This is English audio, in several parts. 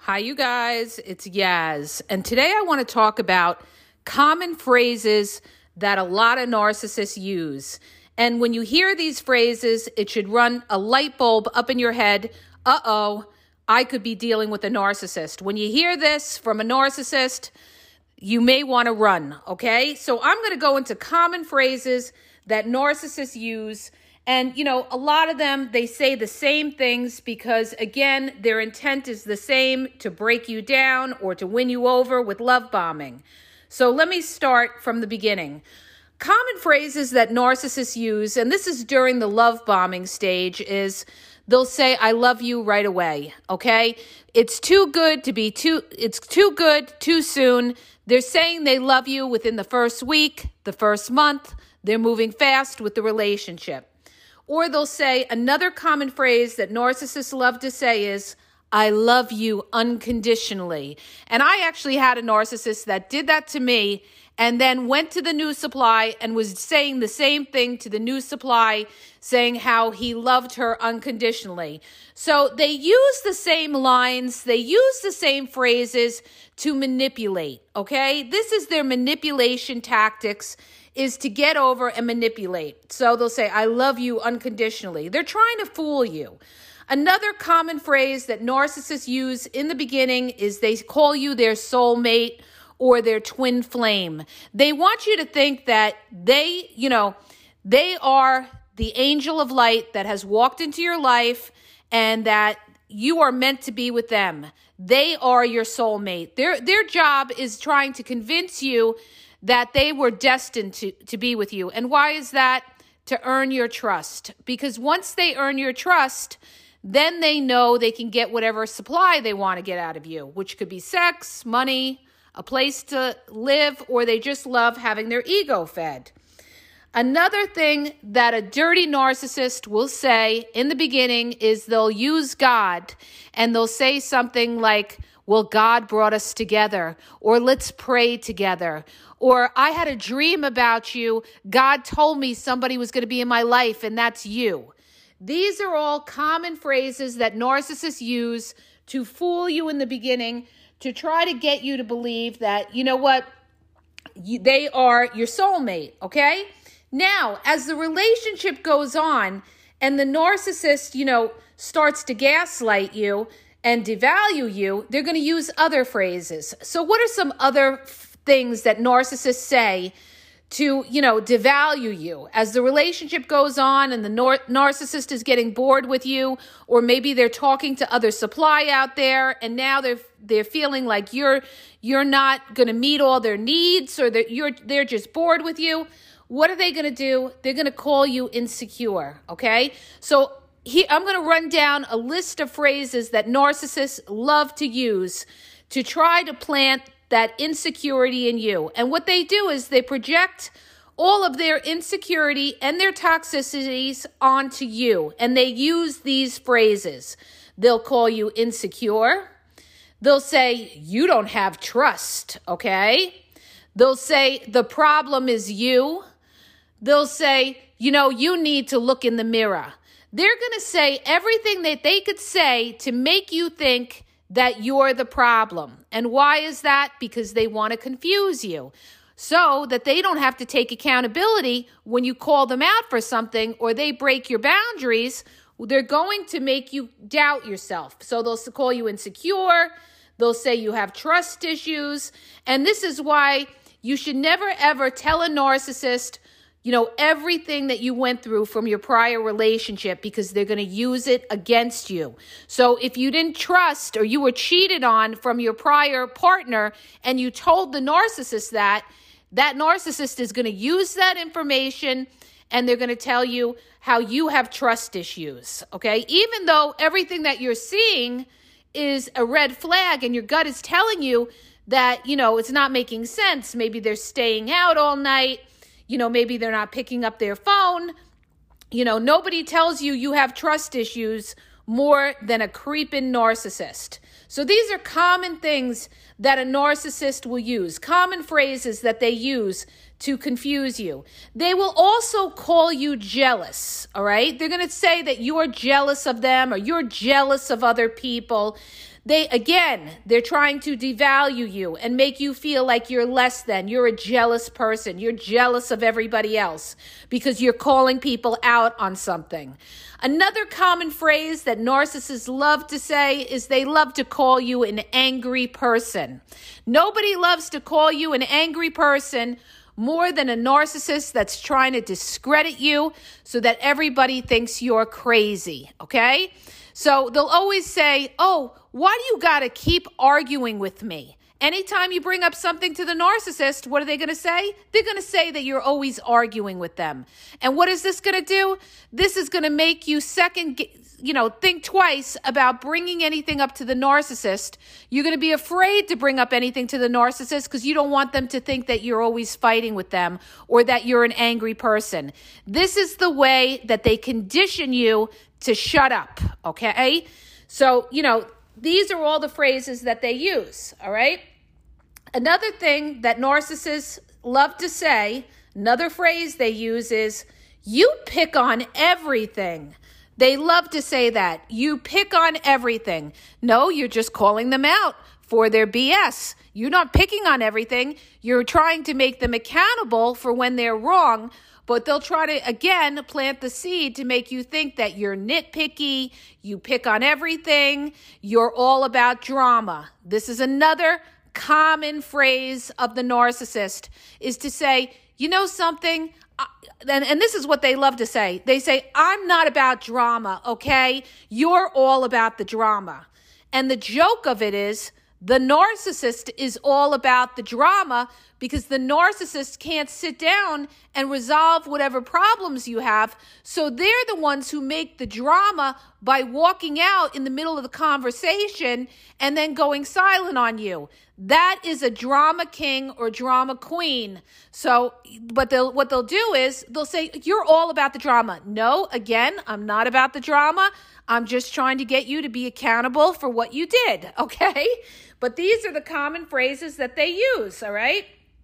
Hi, you guys. It's Yaz. And today I want to talk about common phrases that a lot of narcissists use. And when you hear these phrases, it should run a light bulb up in your head. I could be dealing with a narcissist. When you hear this from a narcissist, you may want to run, okay? So I'm going to go into common phrases that narcissists use. And, a lot of them, they say the same things because, again, their intent is the same, to break you down or to win you over with love bombing. So let me start from the beginning. Common phrases that narcissists use, and this is during the love bombing stage, is they'll say, I love you right away, okay? It's too good too soon. They're saying they love you within the first week, the first month. They're moving fast with the relationship. Or they'll say, another common phrase that narcissists love to say is, I love you unconditionally. And I actually had a narcissist that did that to me and then went to the new supply and was saying the same thing to the new supply, saying how he loved her unconditionally. So they use the same lines, they use the same phrases to manipulate, okay? This is their manipulation tactics, is to get over and manipulate. So they'll say, I love you unconditionally. They're trying to fool you. Another common phrase that narcissists use in the beginning is they call you their soulmate or their twin flame. They want you to think that they are the angel of light that has walked into your life and that you are meant to be with them. They are your soulmate. Their job is trying to convince you that they were destined to be with you. And why is that? To earn your trust. Because once they earn your trust, then they know they can get whatever supply they want to get out of you, which could be sex, money, a place to live, or they just love having their ego fed. Another thing that a dirty narcissist will say in the beginning is they'll use God and they'll say something like, well, God brought us together, or let's pray together, or I had a dream about you. God told me somebody was going to be in my life, and that's you. These are all common phrases that narcissists use to fool you in the beginning, to try to get you to believe that, they are your soulmate, okay? Now, as the relationship goes on and the narcissist, starts to gaslight you and devalue you, they're going to use other phrases. So what are some other things that narcissists say to, devalue you? As the relationship goes on and the narcissist is getting bored with you, or maybe they're talking to other supply out there and now they're feeling like you're not going to meet all their needs, or that they're just bored with you. What are they going to do? They're going to call you insecure, okay? So I'm going to run down a list of phrases that narcissists love to use to try to plant that insecurity in you. And what they do is they project all of their insecurity and their toxicities onto you. And they use these phrases. They'll call you insecure. They'll say, you don't have trust, okay? They'll say, the problem is you. They'll say, you need to look in the mirror. They're going to say everything that they could say to make you think that you're the problem. And why is that? Because they want to confuse you so that they don't have to take accountability when you call them out for something or they break your boundaries. They're going to make you doubt yourself. So they'll call you insecure. They'll say you have trust issues. And this is why you should never, ever tell a narcissist everything that you went through from your prior relationship, because they're going to use it against you. So if you didn't trust or you were cheated on from your prior partner and you told the narcissist that narcissist is going to use that information and they're going to tell you how you have trust issues, okay? Even though everything that you're seeing is a red flag and your gut is telling you that, it's not making sense. Maybe they're staying out all night. Maybe they're not picking up their phone. Nobody tells you have trust issues more than a creeping narcissist. So these are common things that a narcissist will use, common phrases that they use to confuse you. They will also call you jealous, all right? They're going to say that you're jealous of them or you're jealous of other people. They're trying to devalue you and make you feel like you're less than. You're a jealous person. You're jealous of everybody else because you're calling people out on something. Another common phrase that narcissists love to say is they love to call you an angry person. Nobody loves to call you an angry person more than a narcissist that's trying to discredit you so that everybody thinks you're crazy, okay? So they'll always say, oh, why do you got to keep arguing with me? Anytime you bring up something to the narcissist, what are they going to say? They're going to say that you're always arguing with them. And what is this going to do? This is going to make you think twice about bringing anything up to the narcissist. You're going to be afraid to bring up anything to the narcissist because you don't want them to think that you're always fighting with them or that you're an angry person. This is the way that they condition you to shut up, okay? So, these are all the phrases that they use, all right? Another thing that narcissists love to say, another phrase they use is, you pick on everything. They love to say that. You pick on everything. No, you're just calling them out for their BS. You're not picking on everything. You're trying to make them accountable for when they're wrong, but they'll try to, again, plant the seed to make you think that you're nitpicky, you pick on everything, you're all about drama. This is another common phrase of the narcissist, is to say, you know something? And this is what they love to say. They say, I'm not about drama, okay? You're all about the drama. And the joke of it is, the narcissist is all about the drama because the narcissist can't sit down and resolve whatever problems you have. So they're the ones who make the drama by walking out in the middle of the conversation and then going silent on you. That is a drama king or drama queen. So what they'll do is they'll say, you're all about the drama. No, again, I'm not about the drama. I'm just trying to get you to be accountable for what you did, okay? But these are the common phrases that they use, all right?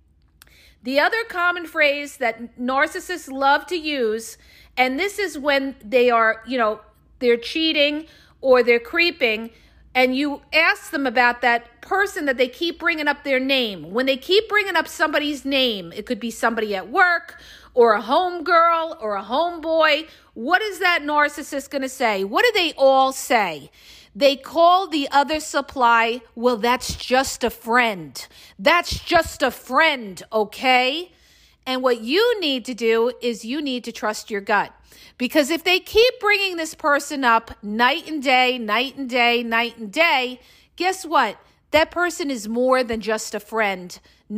The other common phrase that narcissists love to use, and this is when they are, they're cheating or they're creeping, and you ask them about that person that they keep bringing up their name. When they keep bringing up somebody's name, it could be somebody at work or a homegirl or a homeboy. What is that narcissist going to say? What do they all say? They call the other supply, well, that's just a friend. That's just a friend, okay? And what you need to do is you need to trust your gut. Because if they keep bringing this person up night and day, night and day, night and day, guess what? That person is more than just a friend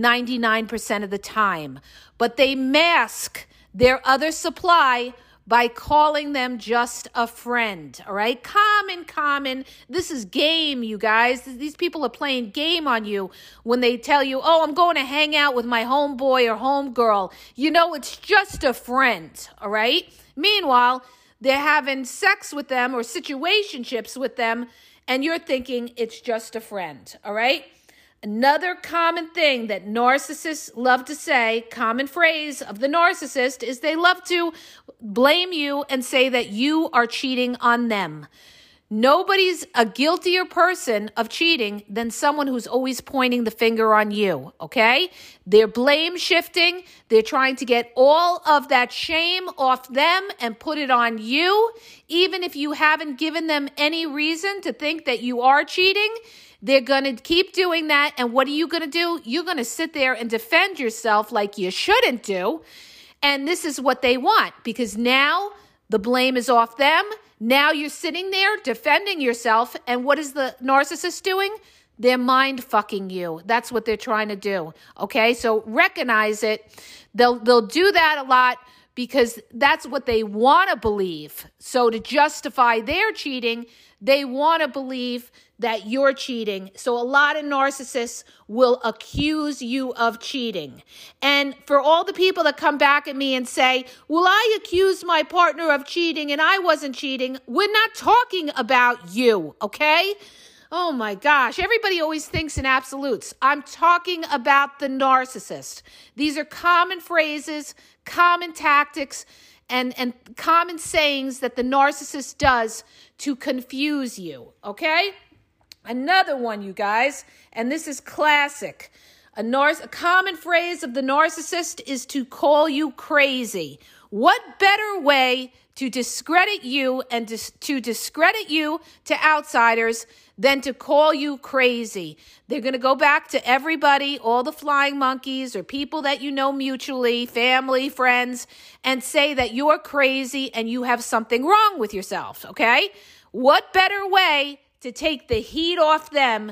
99% of the time. But they mask their other supply by calling them just a friend, all right? Common. This is game, you guys. These people are playing game on you when they tell you, oh, I'm going to hang out with my homeboy or homegirl. It's just a friend, all right? Meanwhile, they're having sex with them or situationships with them, and you're thinking it's just a friend, all right? Another common thing that narcissists love to say, common phrase of the narcissist, is they love to blame you and say that you are cheating on them. Nobody's a guiltier person of cheating than someone who's always pointing the finger on you, okay? They're blame shifting. They're trying to get all of that shame off them and put it on you. Even if you haven't given them any reason to think that you are cheating, they're going to keep doing that. And what are you going to do? You're going to sit there and defend yourself like you shouldn't do. And this is what they want, because now the blame is off them. Now you're sitting there defending yourself. And what is the narcissist doing? They're mind fucking you. That's what they're trying to do. Okay, so recognize it. They'll do that a lot because that's what they want to believe. So to justify their cheating, they want to believe that you're cheating. So a lot of narcissists will accuse you of cheating. And for all the people that come back at me and say, well, I accused my partner of cheating and I wasn't cheating, we're not talking about you, okay? Oh my gosh, everybody always thinks in absolutes. I'm talking about the narcissist. These are common phrases, common tactics, and common sayings that the narcissist does to confuse you, okay? Another one, you guys, and this is classic. A common phrase of the narcissist is to call you crazy. What better way to discredit you and to discredit you to outsiders than to call you crazy? They're going to go back to everybody, all the flying monkeys or people that you know mutually, family, friends, and say that you're crazy and you have something wrong with yourself, okay? What better way to take the heat off them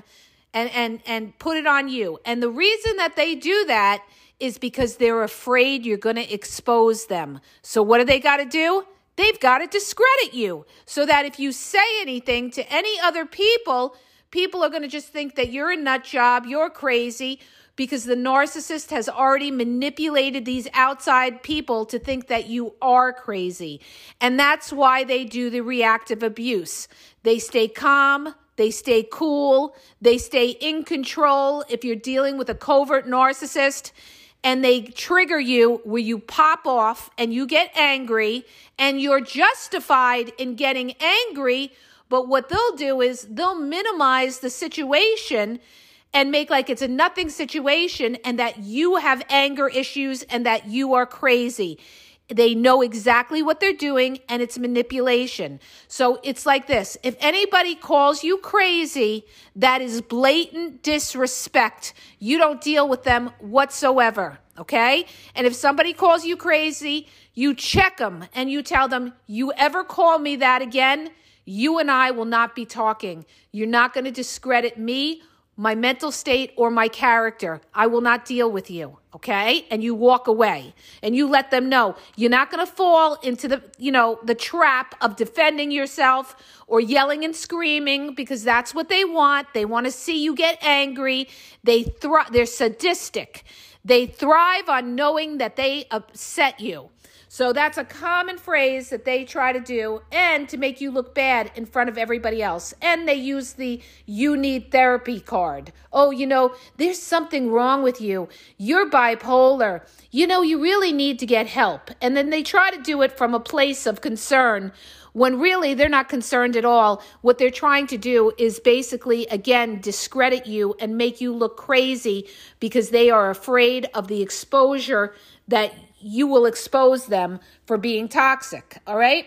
and put it on you? And the reason that they do that is because they're afraid you're going to expose them. So what do they got to do? They've got to discredit you so that if you say anything to any other people, people are going to just think that you're a nut job, you're crazy, because the narcissist has already manipulated these outside people to think that you are crazy. And that's why they do the reactive abuse. They stay calm, they stay cool, they stay in control if you're dealing with a covert narcissist, and they trigger you where you pop off and you get angry, and you're justified in getting angry, but what they'll do is they'll minimize the situation and make like it's a nothing situation and that you have anger issues and that you are crazy. They know exactly what they're doing, and it's manipulation. So it's like this. If anybody calls you crazy, that is blatant disrespect. You don't deal with them whatsoever, okay? And if somebody calls you crazy, you check them and you tell them, you ever call me that again, you and I will not be talking. You're not going to discredit me, my mental state, or my character. I will not deal with you, okay? And you walk away and you let them know you're not going to fall into the trap of defending yourself or yelling and screaming, because that's what they want. They want to see you get angry. They're sadistic. They thrive on knowing that they upset you. So that's a common phrase that they try to do, and to make you look bad in front of everybody else. And they use the "you need therapy" card. Oh, there's something wrong with you. You're bipolar. You really need to get help. And then they try to do it from a place of concern, when really they're not concerned at all. What they're trying to do is basically, again, discredit you and make you look crazy, because they are afraid of the exposure that you will expose them for being toxic, all right?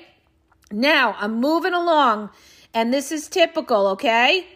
Now, I'm moving along, and this is typical, okay?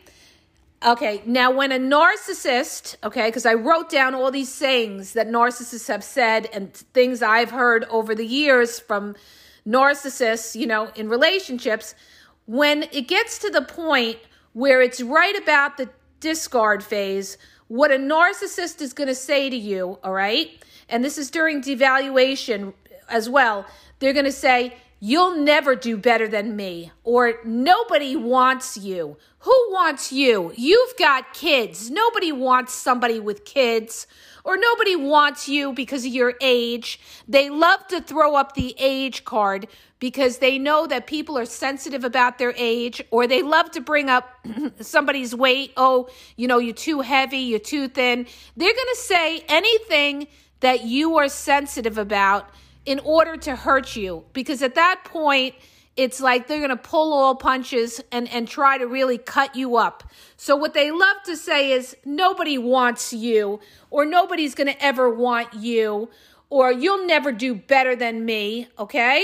Okay, now when a narcissist, okay, because I wrote down all these sayings that narcissists have said and things I've heard over the years from narcissists, in relationships, when it gets to the point where it's right about the discard phase, what a narcissist is going to say to you, all right? And this is during devaluation as well. They're going to say, "You'll never do better than me," or "Nobody wants you." Who wants you? You've got kids. Nobody wants somebody with kids. Or nobody wants you because of your age. They love to throw up the age card because they know that people are sensitive about their age, or they love to bring up somebody's weight. Oh, you're too heavy, you're too thin. They're going to say anything that you are sensitive about in order to hurt you, because at that point, it's like they're going to pull all punches and try to really cut you up. So what they love to say is, "Nobody wants you," or "Nobody's going to ever want you," or "You'll never do better than me," okay?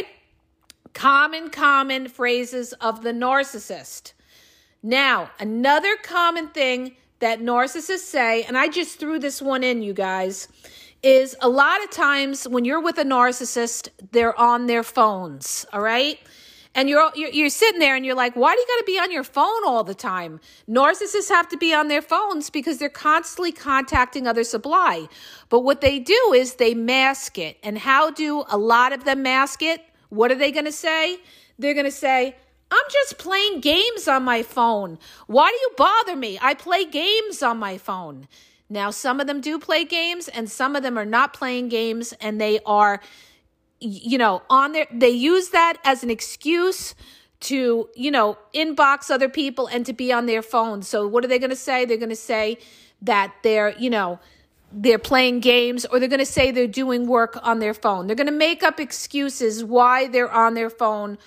Common phrases of the narcissist. Now, another common thing that narcissists say, and I just threw this one in, you guys, is a lot of times when you're with a narcissist, they're on their phones, all right? And you're sitting there and you're like, why do you got to be on your phone all the time? Narcissists have to be on their phones because they're constantly contacting other supply. But what they do is they mask it. And how do a lot of them mask it? What are they going to say? They're going to say, "I'm just playing games on my phone. Why do you bother me? I play games on my phone." Now, some of them do play games and some of them are not playing games, and they are, on there. They use that as an excuse to, inbox other people and to be on their phones. So what are they going to say? They're going to say that they're playing games, or they're going to say they're doing work on their phone. They're going to make up excuses why they're on their phone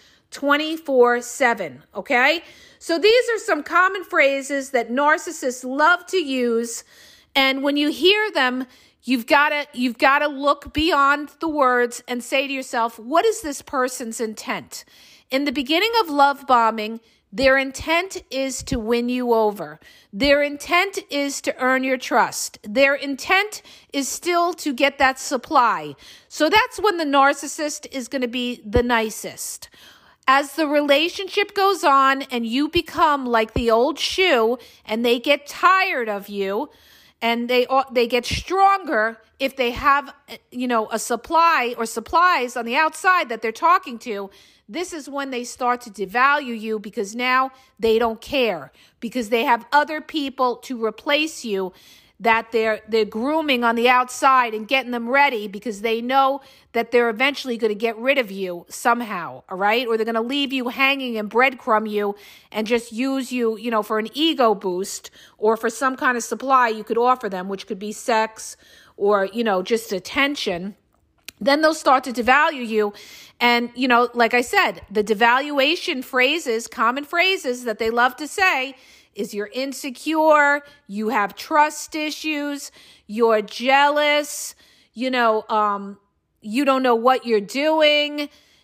24/7, okay? So these are some common phrases that narcissists love to use, and when you hear them, you've got to look beyond the words and say to yourself, what is this person's intent? In the beginning of love bombing, their intent is to win you over. Their intent is to earn your trust. Their intent is still to get that supply. So that's when the narcissist is going to be the nicest. As the relationship goes on and you become like the old shoe and they get tired of you and they get stronger if they have, a supply or supplies on the outside that they're talking to, this is when they start to devalue you, because now they don't care, because they have other people to replace you that they're grooming on the outside and getting them ready, because they know that they're eventually going to get rid of you somehow, all right? Or they're going to leave you hanging and breadcrumb you and just use you, for an ego boost or for some kind of supply you could offer them, which could be sex or, just attention. Then they'll start to devalue you. And, like I said, the devaluation phrases, common phrases that they love to say is you're insecure, you have trust issues, you're jealous, you don't know what you're doing,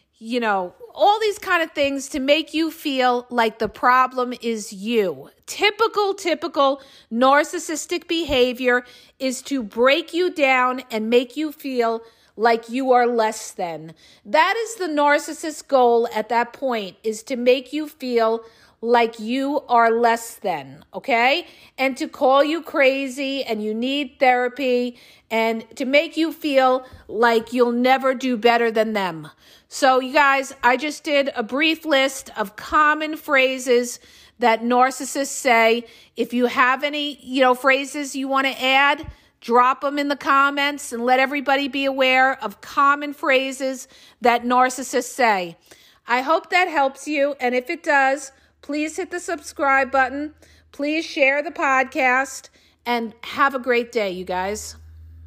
all these kind of things to make you feel like the problem is you. Typical narcissistic behavior is to break you down and make you feel like you are less than. That is the narcissist's goal at that point, is to make you feel like you are less than, okay? And to call you crazy and you need therapy, and to make you feel like you'll never do better than them. So you guys, I just did a brief list of common phrases that narcissists say. If you have any, phrases you want to add, drop them in the comments and let everybody be aware of common phrases that narcissists say. I hope that helps you. And if it does, please hit the subscribe button. Please share the podcast, and have a great day, you guys.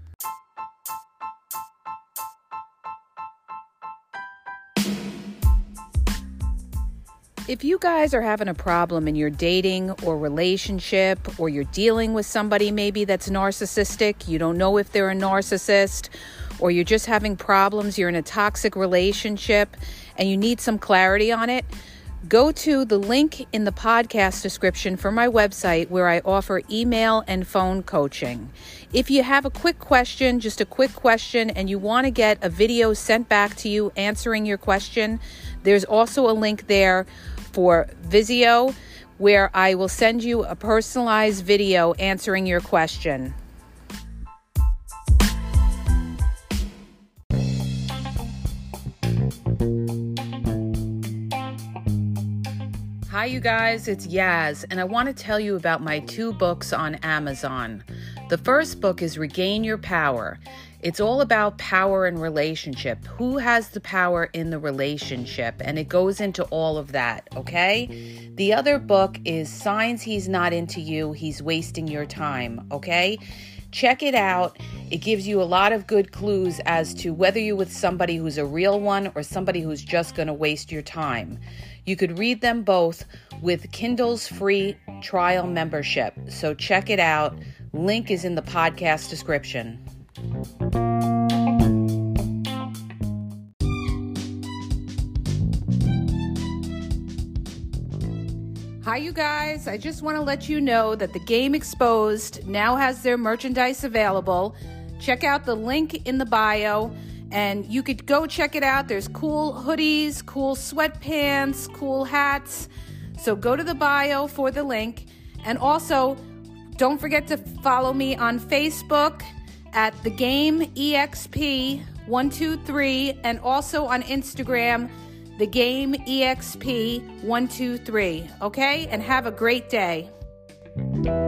If you guys are having a problem in your dating or relationship, or you're dealing with somebody maybe that's narcissistic, you don't know if they're a narcissist, or you're just having problems, you're in a toxic relationship and you need some clarity on it, go to the link in the podcast description for my website, where I offer email and phone coaching. If you have a quick question, just a quick question, and you want to get a video sent back to you answering your question, there's also a link there for Vizio, where I will send you a personalized video answering your question. Hi, you guys, it's Yaz, and I want to tell you about my 2 books on Amazon. The first book is Regain Your Power. It's all about power and relationship. Who has the power in the relationship? And it goes into all of that, okay? The other book is Signs He's Not Into You, He's Wasting Your Time, okay? Check it out. It gives you a lot of good clues as to whether you're with somebody who's a real one or somebody who's just going to waste your time. You could read them both with Kindle's free trial membership. So check it out. Link is in the podcast description. Hi, you guys. I just want to let you know that the Game Exposed now has their merchandise available. Check out the link in the bio, and you could go check it out. There's cool hoodies, cool sweatpants, cool hats. So go to the bio for the link. And also, don't forget to follow me on Facebook at The Game EXP 123, and also on Instagram, The Game EXP 123. Okay? And have a great day.